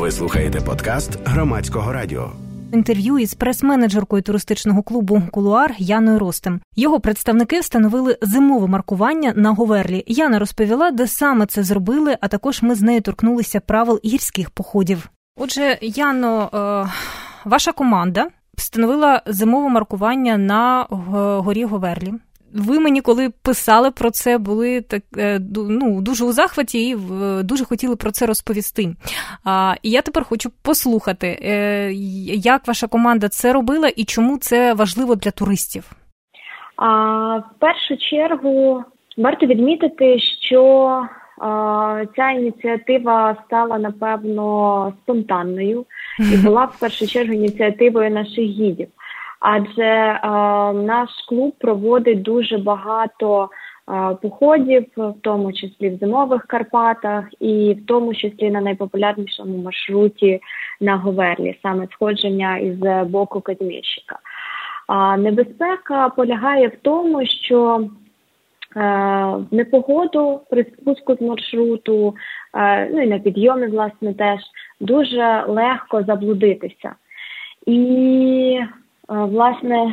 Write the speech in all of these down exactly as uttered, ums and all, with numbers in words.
Ви слухаєте подкаст Громадського радіо. Інтерв'ю із прес-менеджеркою туристичного клубу «Кулуар» Яною Ростем. Його представники встановили зимове маркування на Говерлі. Яна розповіла, де саме це зробили, а також ми з нею торкнулися правил гірських походів. Отже, Яно, ваша команда встановила зимове маркування на горі Говерлі. Ви мені, коли писали про це, були так, ну, дуже у захваті і дуже хотіли про це розповісти. А, і я тепер хочу послухати, як ваша команда це робила і чому це важливо для туристів. А, в першу чергу варто відмітити, що а, ця ініціатива стала, напевно, спонтанною і була в першу чергу ініціативою наших гідів. Адже е, наш клуб проводить дуже багато е, походів, в тому числі в зимових Карпатах і в тому числі на найпопулярнішому маршруті на Говерлі, саме сходження із боку Казіміщика. А небезпека полягає в тому, що е, в непогоду при спуску з маршруту, е, ну і на підйомі, власне, теж дуже легко заблудитися. І власне,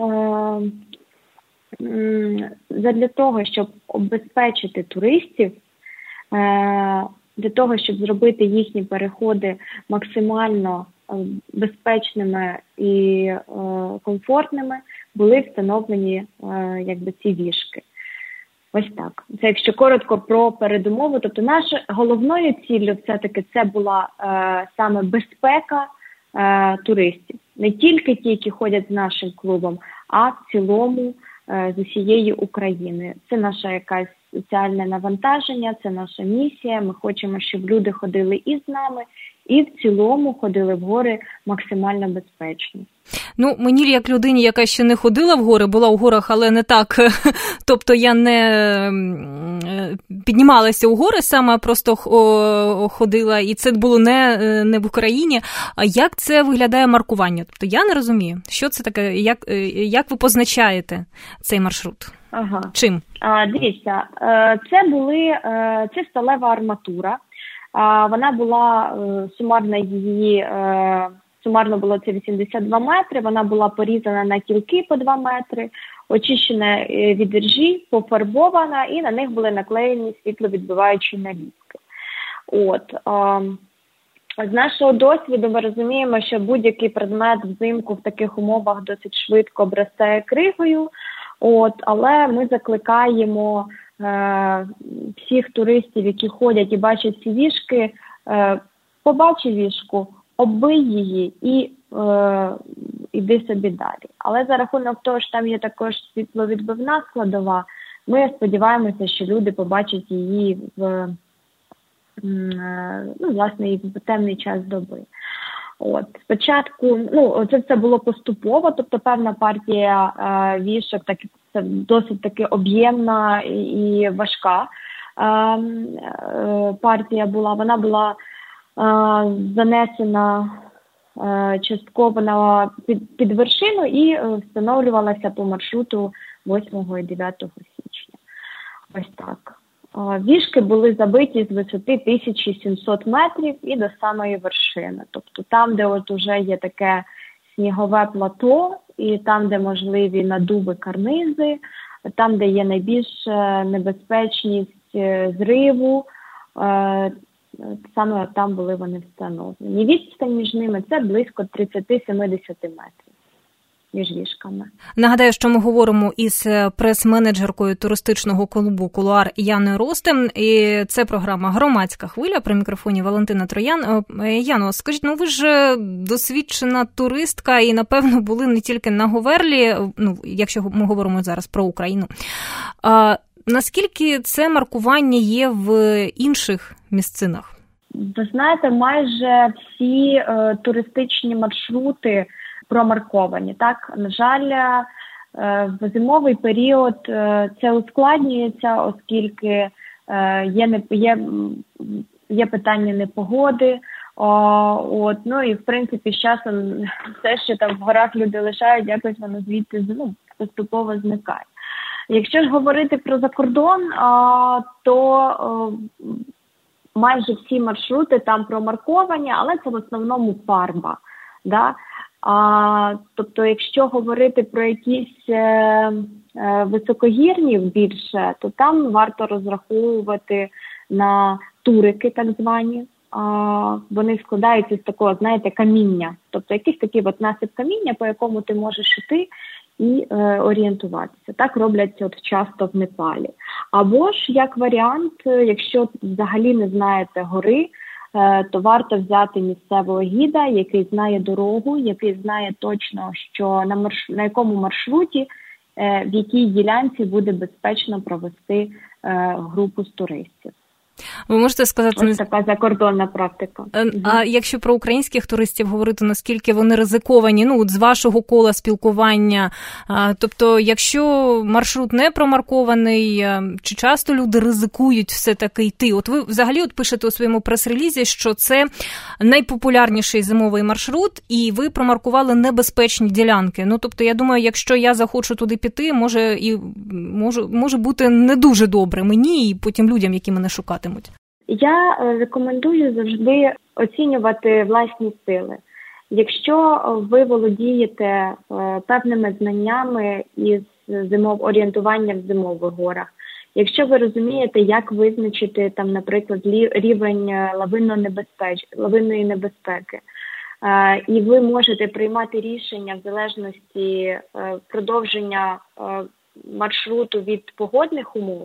задля того, щоб обезпечити туристів, для того, щоб зробити їхні переходи максимально безпечними і комфортними, були встановлені якби ці вішки. Ось так. Це якщо коротко про передумову. Тобто нашою головною ціллю все-таки це була саме безпека туристів. Не тільки ті, які ходять з нашим клубом, а в цілому з усієї України. Це наше якесь соціальне навантаження, це наша місія. Ми хочемо, щоб люди ходили і з нами, і в цілому ходили в гори максимально безпечно. Ну, мені, як людині, яка ще не ходила в гори, була в горах, але не так, тобто я не піднімалася у гори, саме просто ходила, і це було не, не в Україні. А як це виглядає маркування? Тобто я не розумію, що це таке, як, як ви позначаєте цей маршрут? Ага. Чим? А, дивіться, це були, це сталева арматура. Вона була, сумарна її, сумарно було це вісімдесят два метри, вона була порізана на кілки по два метри, очищена від іржі, пофарбована, і на них були наклеєні світловідбиваючі наліпки. От. З нашого досвіду ми розуміємо, що будь-який предмет взимку в таких умовах досить швидко обростає кригою, от, але ми закликаємо е, всіх туристів, які ходять і бачать ці вішки, е, побачи вішку, оббий її і е, іди собі далі. Але за рахунок того, що там є також світловідбивна складова, ми сподіваємося, що люди побачать її в, ну, власне, і в темний час доби. От, спочатку, ну, це все було поступово, тобто певна партія е, вішок, так, це досить таки об'ємна і, і важка е, е, партія була. Вона була е, занесена е, частково на під, під вершину і е, встановлювалася по маршруту восьмого і дев'ятого січня. Ось так. Вішки були забиті з висоти тисяча сімсот метрів і до самої вершини. Тобто там, де от уже є таке снігове плато, і там, де можливі надуби, карнизи, там, де є найбільш небезпечність зриву, саме там були вони встановлені. Відстань між ними – це близько тридцять-сімдесят метрів. Між вішками. Нагадаю, що ми говоримо із прес-менеджеркою туристичного клубу «Кулуар» Яною Ростем. І це програма «Громадська хвиля». При мікрофоні Валентина Троян. Яно, скажіть, ну ви ж досвідчена туристка і, напевно, були не тільки на Говерлі, ну, якщо ми говоримо зараз про Україну. А наскільки це маркування є в інших місцинах? Ви знаєте, майже всі е, туристичні маршрути промарковані. Так, на жаль, в зимовий період це ускладнюється, оскільки є, є, є питання непогоди. От, ну і в принципі з часом все, що там в горах люди лишають, якось воно звідти, ну, поступово зникає. Якщо ж говорити про закордон, то майже всі маршрути там промарковані, але це в основному фарба. Да? А, тобто, якщо говорити про якісь е, е, високогірні більше, то там варто розраховувати на турики, так звані. А, вони складаються з такого, знаєте, каміння. Тобто, якийсь такий от насип каміння, по якому ти можеш йти і е, орієнтуватися. Так роблять от часто в Непалі. Або ж, як варіант, якщо взагалі не знаєте гори, то варто взяти місцевого гіда, який знає дорогу, який знає точно, що на, марш... на якому маршруті, в якій ділянці буде безпечно провести групу з туристів. Ви можете сказати... Ось така закордонна практика. А, а якщо про українських туристів говорити, наскільки вони ризиковані, ну, от з вашого кола спілкування, а, тобто, якщо маршрут не промаркований, а, чи часто люди ризикують все-таки йти? От ви взагалі от пишете у своєму прес-релізі, що це найпопулярніший зимовий маршрут, і ви промаркували небезпечні ділянки. Ну, тобто, я думаю, якщо я захочу туди піти, може, і, може, може бути не дуже добре мені і потім людям, які мене шукатимуть. Я рекомендую завжди оцінювати власні сили. Якщо ви володієте певними знаннями із зимов... орієнтування в зимових горах, якщо ви розумієте, як визначити, там, наприклад, рівень лавинно-небезпеч... лавинної небезпеки, і ви можете приймати рішення в залежності продовження маршруту від погодних умов,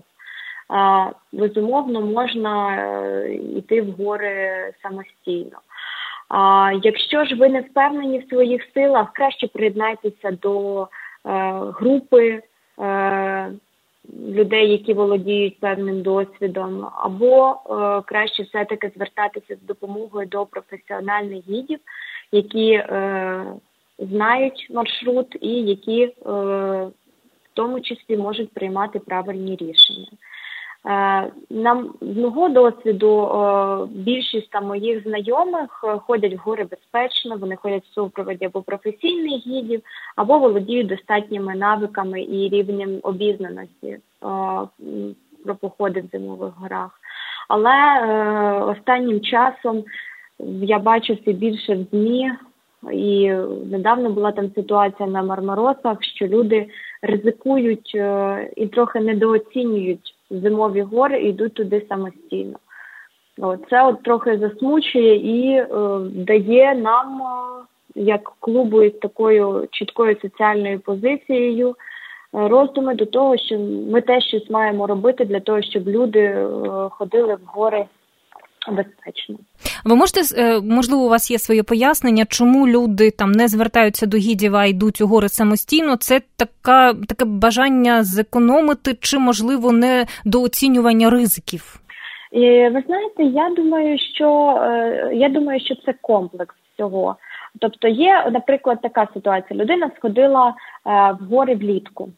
безумовно, можна йти в гори самостійно. А якщо ж ви не впевнені в своїх силах, краще приєднайтеся до е, групи е, людей, які володіють певним досвідом, або е, краще все-таки звертатися з допомогою до професіональних гідів, які е, знають маршрут і які е, в тому числі можуть приймати правильні рішення. Нам, з мого досвіду, більшість там моїх знайомих ходять в гори безпечно, вони ходять в супроводі або професійних гідів, або володіють достатніми навиками і рівнем обізнаності про походи в зимових горах. Але останнім часом я бачу все більше в ЗМІ, і недавно була там ситуація на Мармаросах, що люди ризикують і трохи недооцінюють зимові гори і йдуть туди самостійно. Це от трохи засмучує і е, дає нам, е, як клубу із такою чіткою соціальною позицією, е, роздуми до того, що ми теж щось маємо робити для того, щоб люди е, ходили в гори безпечно. Ви можете, можливо, у вас є своє пояснення, чому люди там не звертаються до гідів, а йдуть у гори самостійно? Це така, таке бажання зекономити чи, можливо, недооцінювання ризиків? Ви знаєте, я думаю, що, я думаю, що це комплекс всього. Тобто є, наприклад, така ситуація. Людина сходила в гори влітку.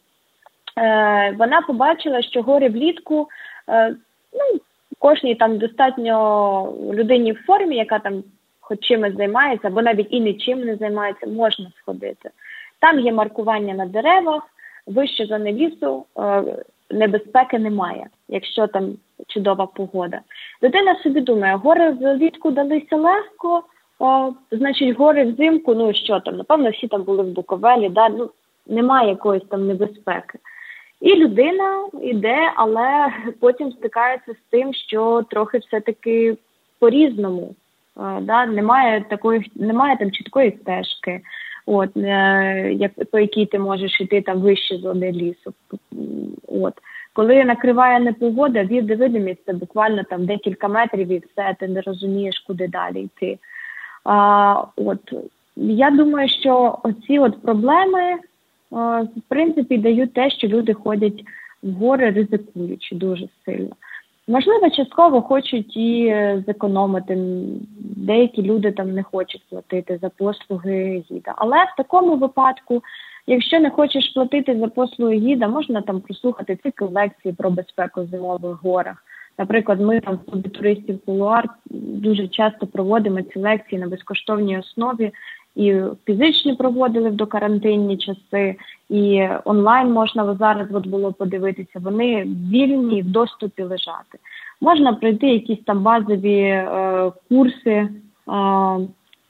Вона побачила, що гори влітку, ну, кожній там достатньо людині в формі, яка там хоч чимось займається, або навіть і нічим не займається, можна сходити. Там є маркування на деревах, вище зони лісу, небезпеки немає, якщо там чудова погода. Людина собі думає, гори влітку далися легко, о, значить гори взимку, ну що там, напевно всі там були в Буковелі, да? Ну, немає якоїсь там небезпеки. І людина йде, але потім стикається з тим, що трохи все-таки по-різному. Да? Немає такої, немає там чіткої стежки, от, як, по якій ти можеш йти там вище зони лісу. От. Коли накриває непогода, видимість це буквально там декілька метрів і все, ти не розумієш, куди далі йти. А, от. Я думаю, що оці от проблеми в принципі, дають те, що люди ходять в гори, ризикуючи дуже сильно. Можливо, частково хочуть і зекономити. Деякі люди там не хочуть платити за послуги гіда. Але в такому випадку, якщо не хочеш платити за послуги гіда, можна там прослухати цикл лекцій про безпеку в зимових горах. Наприклад, ми там в клубі туристів «Кулуар» дуже часто проводимо ці лекції на безкоштовній основі, і фізичні проводили в докарантинні часи, і онлайн можна зараз от було подивитися, вони вільні в доступі лежати. Можна пройти якісь там базові е, курси е, е,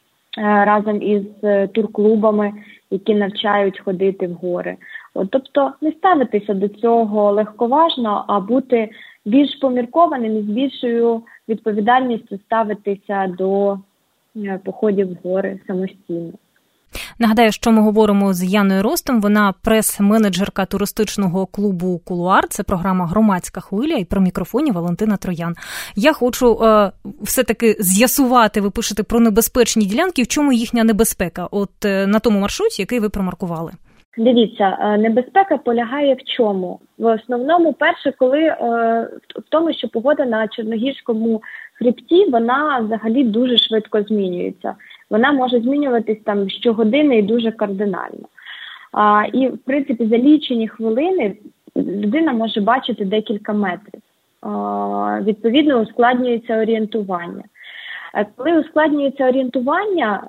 разом із турклубами, які навчають ходити в гори. От, тобто не ставитися до цього легковажно, а бути більш поміркованим і з більшою відповідальністю ставитися до е, походів в гори самостійно. Нагадаю, що ми говоримо з Яною Ростом, вона прес-менеджерка туристичного клубу «Кулуар». Це програма «Громадська хвиля», і при мікрофоні Валентина Троян. Я хочу е, все-таки з'ясувати, ви пишете про небезпечні ділянки, в чому їхня небезпека от е, на тому маршруті, який ви промаркували? Дивіться, небезпека полягає в чому? В основному, перше, коли е, в тому, що погода на Чорногірському хребті, вона взагалі дуже швидко змінюється. Вона може змінюватись там щогодини і дуже кардинально. А, і, в принципі, за лічені хвилини людина може бачити декілька метрів. А, відповідно, ускладнюється орієнтування. А коли ускладнюється орієнтування,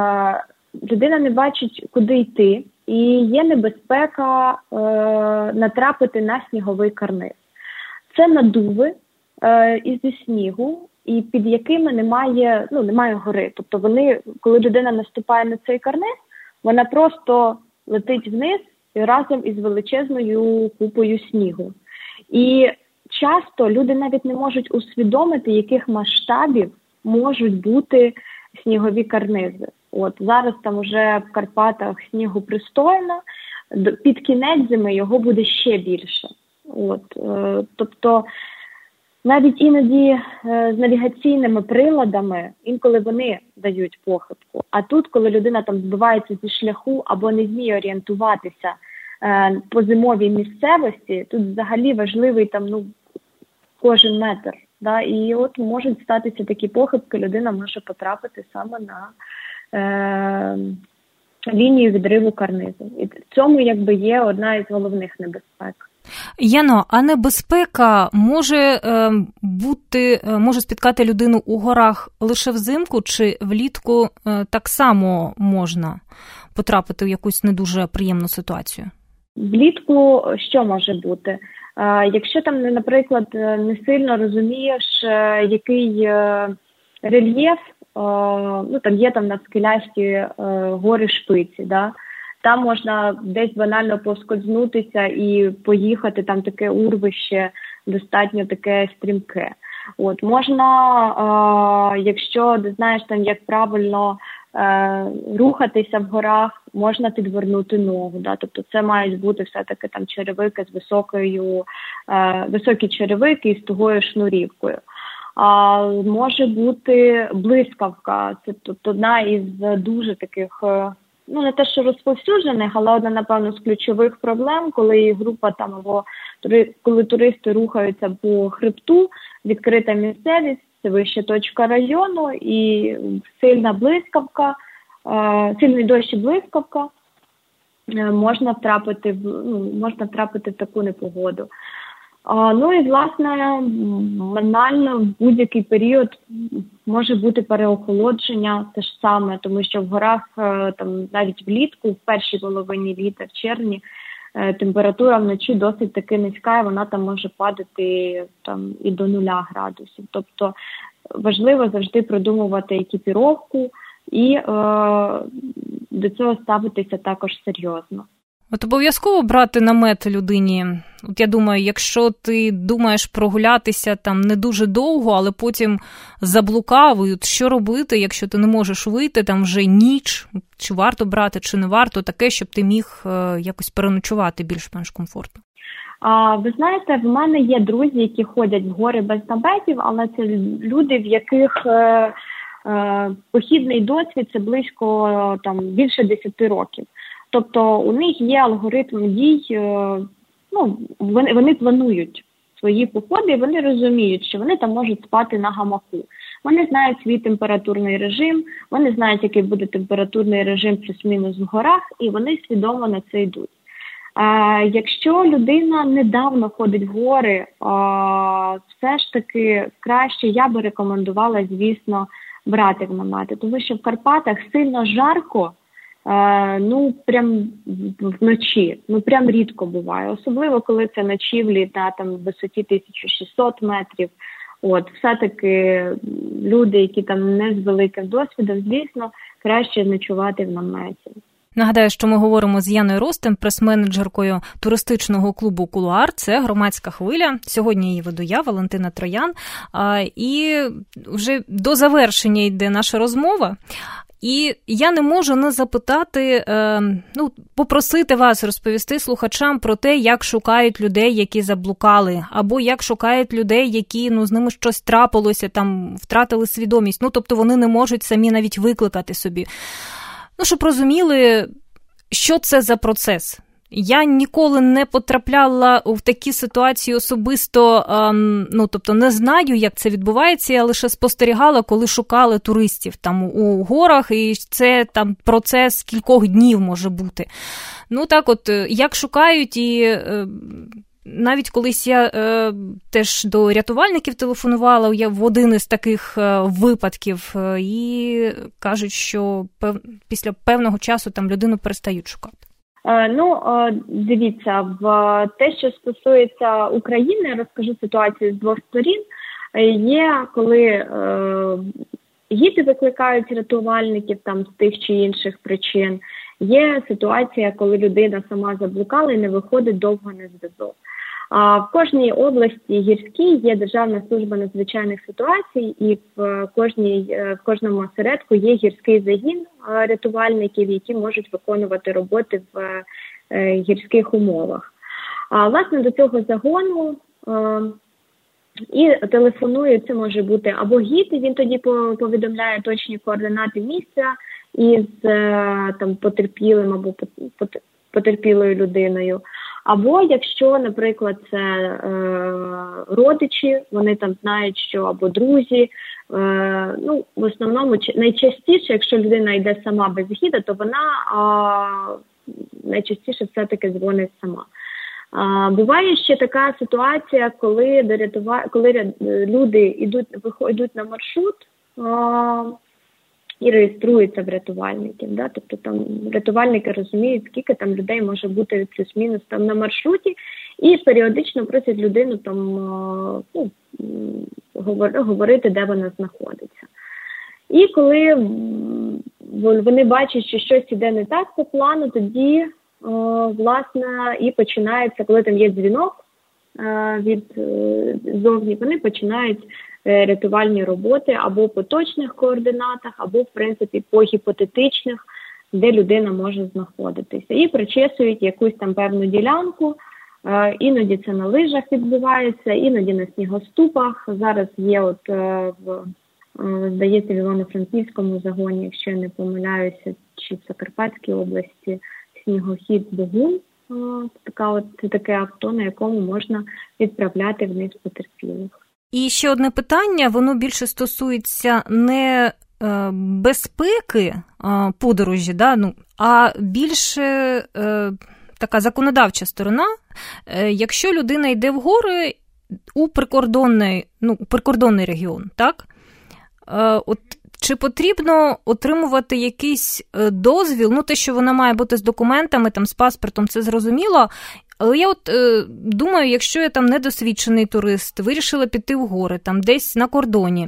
а, людина не бачить, куди йти, і є небезпека а, натрапити на сніговий карниз. Це надуви а, із снігу, і під якими немає, ну, немає гори. Тобто вони, коли людина наступає на цей карниз, вона просто летить вниз і разом із величезною купою снігу. І часто люди навіть не можуть усвідомити, яких масштабів можуть бути снігові карнизи. От зараз там вже в Карпатах снігу пристойно, під кінець зими його буде ще більше. От, е, тобто навіть іноді е, з навігаційними приладами, інколи вони дають похибку. А тут, коли людина там збивається зі шляху або не вміє орієнтуватися е, по зимовій місцевості, тут взагалі важливий там, ну, кожен метр. Да? І от можуть статися такі похибки, людина може потрапити саме на е, лінію відриву карнизу. І в цьому якби є одна із головних небезпек. Яно, а небезпека може е, бути, може спіткати людину у горах лише взимку, чи влітку е, так само можна потрапити в якусь не дуже приємну ситуацію? Влітку що може бути? Е, якщо там, наприклад, не сильно розумієш, е, який е, рельєф, е, ну там є там на скелясті е, гори Шпиці, да? Там можна десь банально поскользнутися і поїхати, там таке урвище достатньо таке стрімке. От, можна, е, якщо не знаєш там, як правильно е, рухатися в горах, можна підвернути ногу. Да? Тобто це мають бути все-таки там черевики з високою, е, високі черевики і з тугою шнурівкою. А може бути блискавка, це тобто одна із дуже таких, ну не те, що розповсюджених, але одна, напевно, з ключових проблем, коли група там або коли туристи рухаються по хребту, відкрита місцевість, це вища точка району і сильна блискавка, сильний дощ і блискавка, можна втрапити в, ну, можна втрапити в таку непогоду. А, ну і, власне, банально в будь-який період може бути переохолодження, те ж саме, тому що в горах, там, навіть влітку, в першій половині літа, в червні, температура вночі досить таки низька, і вона там може падати там, і до нуля градусів. Тобто важливо завжди продумувати екіпіровку і е, до цього ставитися також серйозно. От обов'язково брати намет людині. От я думаю, якщо ти думаєш прогулятися там не дуже довго, але потім заблукав, і от що робити, якщо ти не можеш вийти, там вже ніч, чи варто брати, чи не варто, таке, щоб ти міг е, якось переночувати більш-менш комфортно? А, ви знаєте, в мене є друзі, які ходять в гори без наметів, але це люди, в яких е, е, похідний досвід це близько там більше десяти років. Тобто у них є алгоритм дій, ну, вони, вони планують свої походи, і вони розуміють, що вони там можуть спати на гамаку. Вони знають свій температурний режим, вони знають, який буде температурний режим плюс-мінус в горах, і вони свідомо на це йдуть. А, якщо людина недавно ходить в гори, а, все ж таки краще я би рекомендувала, звісно, брати в намети, тому що в Карпатах сильно жарко, е, ну прям вночі, ну прям рідко буває, особливо коли це ночівлі на там висоті тисяча шістсот метрів. От, все-таки люди, які там не з великим досвідом, звісно, краще ночувати в наметі. Нагадаю, що ми говоримо з Яною Ростем, прес-менеджеркою туристичного клубу «Кулуар». Це «Громадська хвиля». Сьогодні її веду я, Валентина Троян. І вже до завершення йде наша розмова. І я не можу не запитати, ну, попросити вас розповісти слухачам про те, як шукають людей, які заблукали, або як шукають людей, які, ну, з ними щось трапилося, там, втратили свідомість. Ну, тобто вони не можуть самі навіть викликати собі. Ну, щоб розуміли, що це за процес. Я ніколи не потрапляла в такі ситуації особисто, ем, ну, тобто не знаю, як це відбувається, я лише спостерігала, коли шукали туристів там у горах, і це там процес кількох днів може бути. Ну, так от, як шукають, і е, навіть колись я е, теж до рятувальників телефонувала, я в один із таких е, випадків, е, і кажуть, що пев, після певного часу там людину перестають шукати. Ну, дивіться, в те, що стосується України, розкажу ситуацію з двох сторін. Є, коли е, гіди викликають рятувальників там з тих чи інших причин. Є ситуація, коли людина сама заблукала і не виходить довго на зв'язок. А в кожній області гірській є Державна служба надзвичайних ситуацій, і в кожній, в кожному осередку є гірський загін рятувальників, які можуть виконувати роботи в гірських умовах. А власне до цього загону і телефонує, це може бути або гід, і він тоді повідомляє точні координати місця із там потерпілим або потерпілою людиною. Або якщо, наприклад, це е, родичі, вони там знають, що або друзі, е, ну, в основному, найчастіше, якщо людина йде сама без гіда, то вона е, найчастіше все-таки дзвонить сама. Е, буває ще така ситуація, коли, до рятува... коли люди йдуть, виходять на маршрут, е, і реєструються в рятувальників, да? Тобто там рятувальники розуміють, скільки там людей може бути плюс-мінус там на маршруті, і періодично просять людину там, ну, говорити, де вона знаходиться. І коли вони бачать, що щось іде не так по плану, тоді, власне, і починається, коли там є дзвінок від зовні, вони починають рятувальні роботи або по точних координатах, або, в принципі, по гіпотетичних, де людина може знаходитися. І причесують якусь там певну ділянку, іноді це на лижах відбувається, іноді на снігоступах. Зараз є, от, в, здається, в Івано-Франківському загоні, якщо я не помиляюся, чи в Закарпатській області, снігохід Богун. Така от, це таке авто, на якому можна відправляти вниз потерпілих. І ще одне питання, воно більше стосується не е, безпеки е, подорожі, да, ну, а більше е, така законодавча сторона. Е, якщо людина йде в гори у прикордонний, ну, прикордонний регіон, так? Е, от чи потрібно отримувати якийсь дозвіл, ну те, що вона має бути з документами, там, з паспортом, це зрозуміло. Але я от е, думаю, якщо я там недосвідчений турист, вирішила піти в гори, там десь на кордоні, е,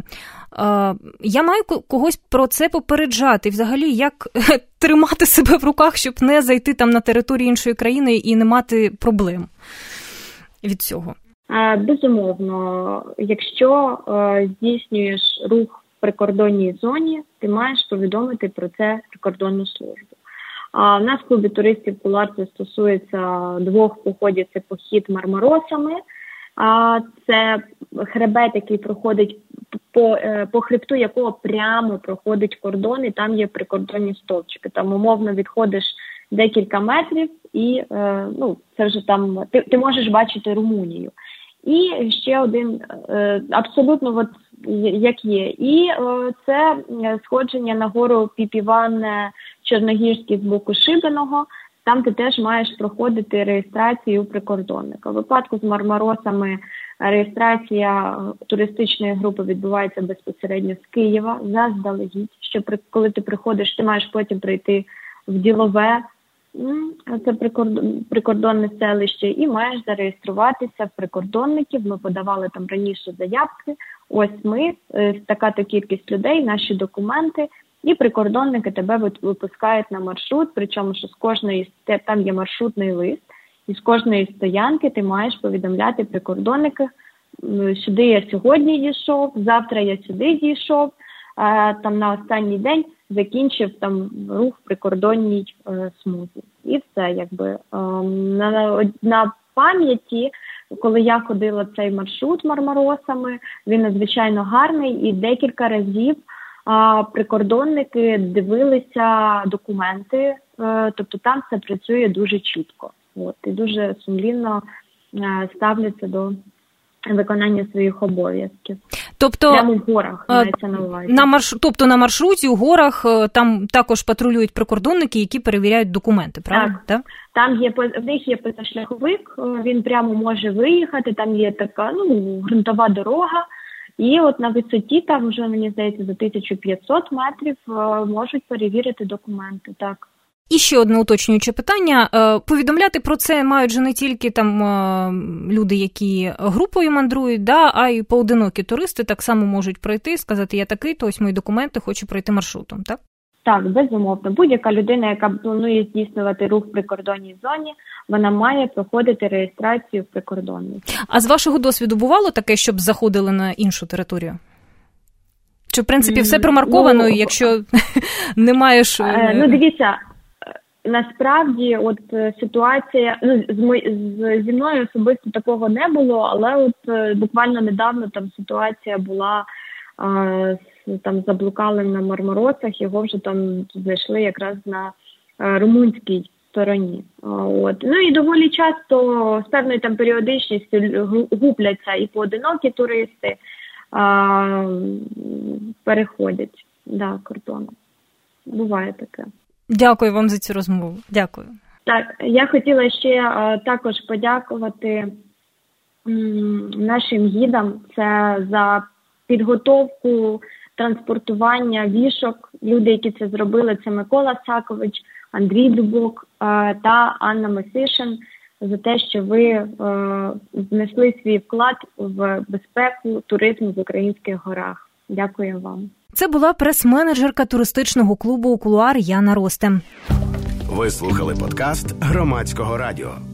я маю когось про це попереджати. Взагалі, як тримати себе в руках, щоб не зайти там на територію іншої країни і не мати проблем від цього? Безумовно, якщо е, здійснюєш рух в прикордонній зоні, ти маєш повідомити про це прикордонну службу. А в нас в клубі туристів «Кулуар» це стосується двох походів. Це похід Мармаросами. А це хребет, який проходить по, по хребту, якого прямо проходить кордон, і там є прикордонні стовпчики. Там умовно відходиш декілька метрів, і е, ну, це вже там ти, ти можеш бачити Румунію. І ще один е, абсолютно от як є. І е, це сходження на гору Піпіван Чорногірський з боку Шибеного. там ти теж маєш проходити реєстрацію у прикордонника. У випадку з Мармаросами реєстрація туристичної групи відбувається безпосередньо з Києва, заздалегідь, що при, коли ти приходиш, ти маєш потім прийти в Ділове, це прикордон, прикордонне селище, і маєш зареєструватися в прикордонників. Ми подавали там раніше заявки, ось ми, така-то кількість людей, наші документи, і прикордонники тебе випускають на маршрут, причому що з кожної, там є маршрутний лист, і з кожної стоянки ти маєш повідомляти прикордонника, сюди я сьогодні дійшов, завтра я сюди дійшов, там на останній день закінчив там рух в прикордонній е, смузі. І все, якби. Е, на, на пам'яті, коли я ходила цей маршрут Мармаросами, він надзвичайно гарний, і декілька разів а, прикордонники дивилися документи, е, тобто там все працює дуже чітко. От, і дуже сумлінно е, ставляться до виконання своїх обов'язків. Тобто, прямо в горах, мається на увазі. На марш... Тобто на маршруті, у горах, там також патрулюють прикордонники, які перевіряють документи, правильно? Так. Так? Там є, в них є позашляховик, він прямо може виїхати, там є така, ну, ґрунтова дорога, і от на висоті, там вже, мені здається, за тисячу п'ятсот метрів можуть перевірити документи, так. І ще одне уточнююче питання. Повідомляти про це мають же не тільки там люди, які групою мандрують, да, а й поодинокі туристи так само можуть пройти, сказати, я такий, то ось мої документи, хочу пройти маршрутом, так? Так, безумовно. Будь-яка людина, яка планує здійснювати рух в прикордонній зоні, вона має проходити реєстрацію в прикордонній. А з вашого досвіду бувало таке, щоб заходили на іншу територію? Чи, в принципі, все промарковано, ну, якщо не маєш... Ну, дивіться, насправді, от ситуація, ну, з, мої, з зі мною особисто такого не було, але от буквально недавно там ситуація була, а, з, там заблукали на Мармаросах, його вже там знайшли якраз на а, румунській стороні. А, от. Ну і доволі часто з певною там періодичністю губляться і поодинокі туристи, а, переходять, да, кордон. Буває таке. Дякую вам за цю розмову. Дякую. Так, я хотіла ще а, також подякувати м, нашим гідам. Це за підготовку, транспортування вішок. Люди, які це зробили, це Микола Сакович, Андрій Дубок а, та Анна Месишин, за те, що ви а, внесли свій вклад в безпеку туризму в українських горах. Дякую вам. Це була прес-менеджерка туристичного клубу «Кулуар» Яна Ростем. Ви слухали подкаст Громадського радіо.